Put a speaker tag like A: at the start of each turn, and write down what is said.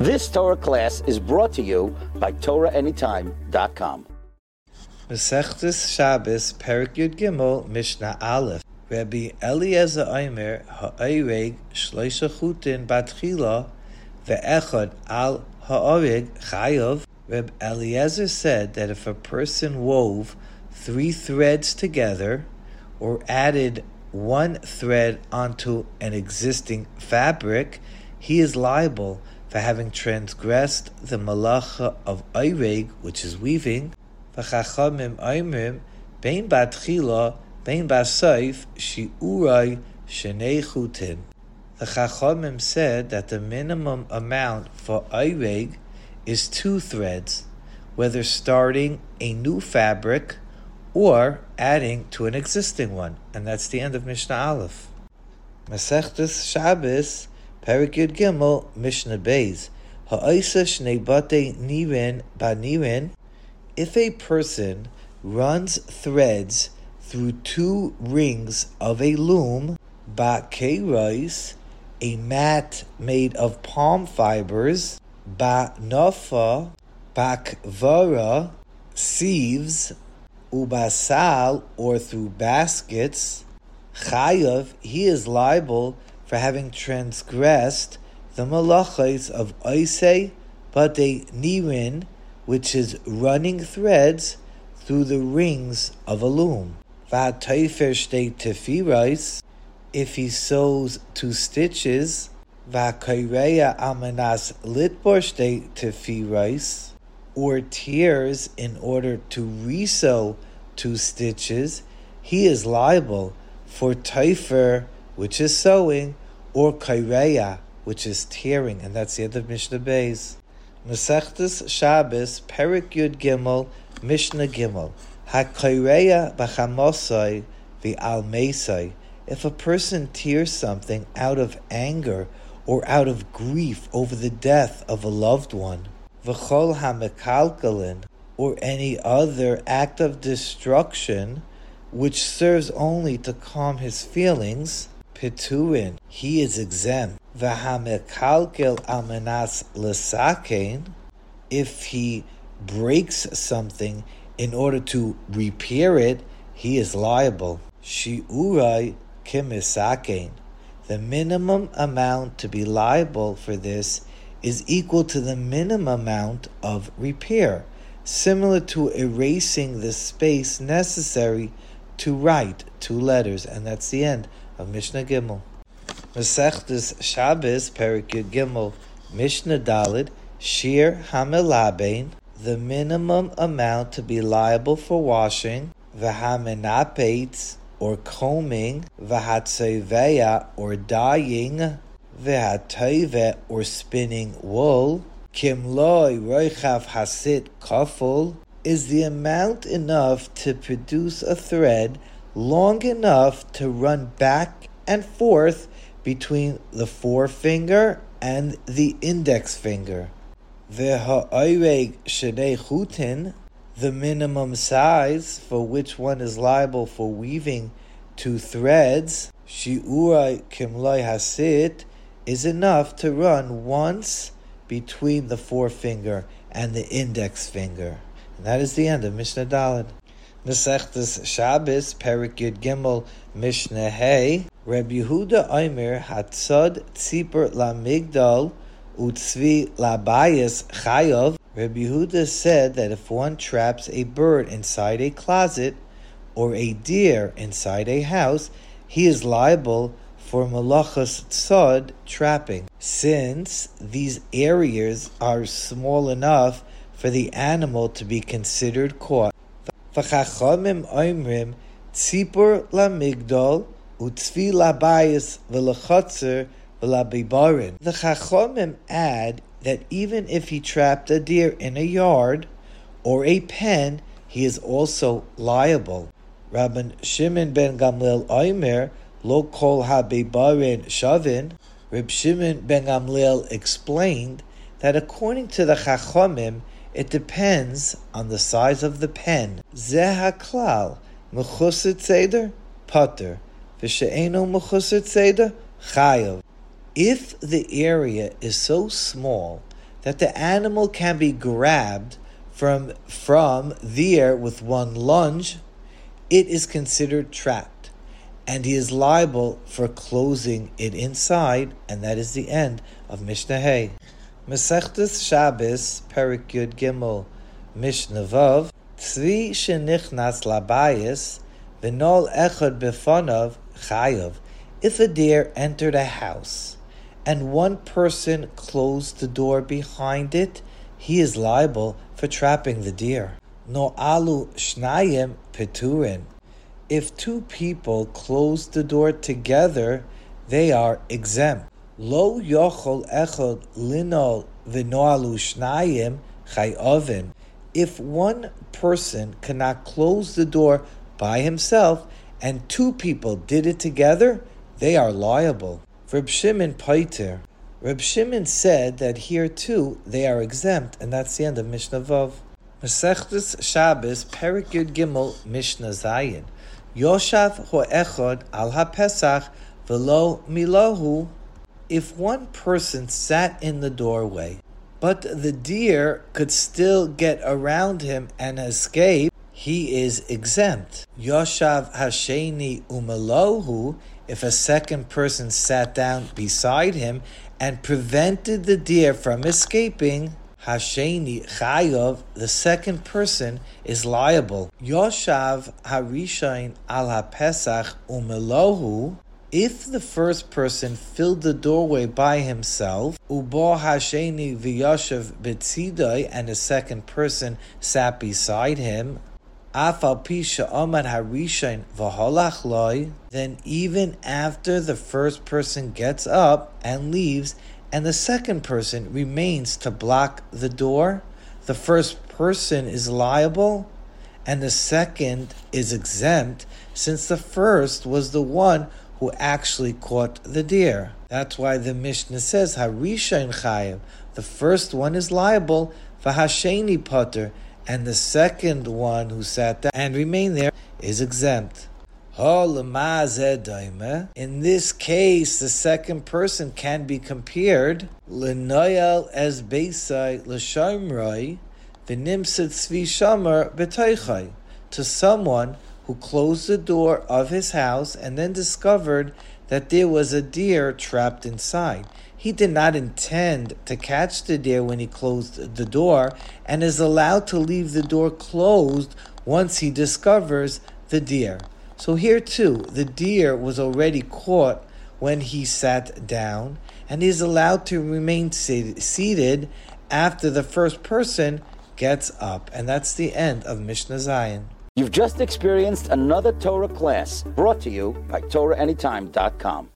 A: This Torah class is brought to you by TorahAnytime.com.
B: Masechtas Shabbos, Perek Yud Gimel, Mishnah Aleph. Rabbi Eliezer Omer, ha'oreg shloisha chutin batchila, ve'echad al ha'oreg chayav. Rabbi Eliezer said that if a person wove 3 threads together, or added 1 thread onto an existing fabric, he is liable for having transgressed the malacha of oreg, which is weaving. V'chachamim omrim, bein batchila, bein basoif, shi'urai shenei chutin. The Chachamim said that the minimum amount for oreg is 2 threads, whether starting a new fabric or adding to an existing one. And that's the end of Mishnah Aleph. Masechtas Shabbos, Perek Yud Gimel, Mishnah Beis. Ha'osa shnei batei nirin banirin. If a person runs threads through 2 rings of a loom, ba'keiros, a mat made of palm fibers, ba'nofa, ba'kvara, sieves, ubasal, or through baskets, chayav, he is liable for having transgressed the malachos of oisei batei nirin, which is running threads through the rings of a loom. Va'toifer shtei tefiros, if he sews 2 stitches, va'koreya amanas litbor shtei tefiros, or tears in order to resew 2 stitches, he is liable for toifer, which is sewing, or koreya, which is tearing. And that's the end of Mishnah Beis. Masechtas Shabbos, Perek Yud Gimel, Mishnah Gimel. HaKoreya b'chamosai v'almeisai. If a person tears something out of anger or out of grief over the death of a loved one, v'chol hamekalkalin, or any other act of destruction which serves only to calm his feelings, Piturin, he is exempt. V'hamekalkel almanas lesakein, if he breaks something in order to repair it, he is liable. Shi'urai kemisakein, the minimum amount to be liable for this is equal to the minimum amount of repair, similar to erasing the space necessary to write 2 letters. And that's the end of Mishnah Gimel. Masechtas Shabbos, Perek Yud Gimel, Mishnah Daled, Shir Hamelabein, the minimum amount to be liable for washing, V'hamenapetz, or combing, V'hatzoveya, or dyeing, V'hatoive, or spinning wool, Kimloi roichav hasit kaful, is the amount enough to produce a thread long enough to run back and forth between the forefinger and the index finger. V'ha'oreg shenei chutin, the minimum size for which one is liable for weaving 2 threads, shi'urai kimloi hasit, is enough to run once between the forefinger and the index finger. And that is the end of Mishnah Daled. Masechtas Shabbos, Perek Yud Gimel, Mishnah Hey. Rabbi Yehuda Omer, Hatzad tzipor lamigdal utzvi labayis chayav. Rabbi Yehuda said that if one traps a bird inside a closet or a deer inside a house, he is liable for malachas tzad trapping, since these areas are small enough for the animal to be considered caught. V'chachamim omrim tzipor lamigdal utzvi labayis v'lachatzer v'labibarin. The Chachamim add that even if he trapped a deer in a yard or a pen, he is also liable. Rabban Shimon ben Gamliel Omer, lo kol habibarin shavin. Reb Shimon ben Gamliel explained that according to the Chachamim, it depends on the size of the pen. Zeh haklal, mechusar tzeder, pater, v'she'eno mechusar tzeder, chayav. If the area is so small that the animal can be grabbed from there with one lunge, it is considered trapped, and he is liable for closing it inside, and that is the end of Mishnah Hey. Masechtas Shabbos, Perek Yud Gimel, Mishnah Vav, Tzvi shenichnas labayis, v'nol echad b'fanav chayav. If a deer entered a house, and one person closed the door behind it, he is liable for trapping the deer. No alu shnayim peturin. If two people close the door together, they are exempt. Lo yochol echad linol v'noalu shnayim chayavin. If one person cannot close the door by himself, and two people did it together, they are liable. Reb Shimon Paiter. Reb Shimon said that here too they are exempt, and that's the end of Mishnah Vav. Masechtas Shabbos, Perek Yud Gimel, Mishnah Zayin. Yoshav ho'echad al ha'pesach v'lo milahu. If one person sat in the doorway, but the deer could still get around him and escape, he is exempt. Yoshav hasheni u'milahu. If a second person sat down beside him and prevented the deer from escaping, Hasheni Chayav, the second person, is liable. Yoshav Harishain al HaPesach Umelohu. If the first person filled the doorway by himself, Ubo Hasheni V'Yoshav B'Tzidai, and the second person sat beside him, Afal Pisha Oman Harishain V'Holach Loi, then even after the first person gets up and leaves, and the second person remains to block the door, the first person is liable, and the second is exempt, since the first was the one who actually caught the deer. That's why the Mishnah says, Harishain Chayav, the first one is liable, V'Hasheni Potter, and the second one who sat down and remained there is exempt. In this case, the second person can be compared l'noyal as beisai l'shamroi v'nimset tzvi shamar b'toichai, to someone who closed the door of his house and then discovered that there was a deer trapped inside. He did not intend to catch the deer when he closed the door, and is allowed to leave the door closed once he discovers the deer. So here too, the deer was already caught when he sat down, and he is allowed to remain seated after the first person gets up. And that's the end of Mishnah Zayin.
A: You've just experienced another Torah class brought to you by TorahAnytime.com.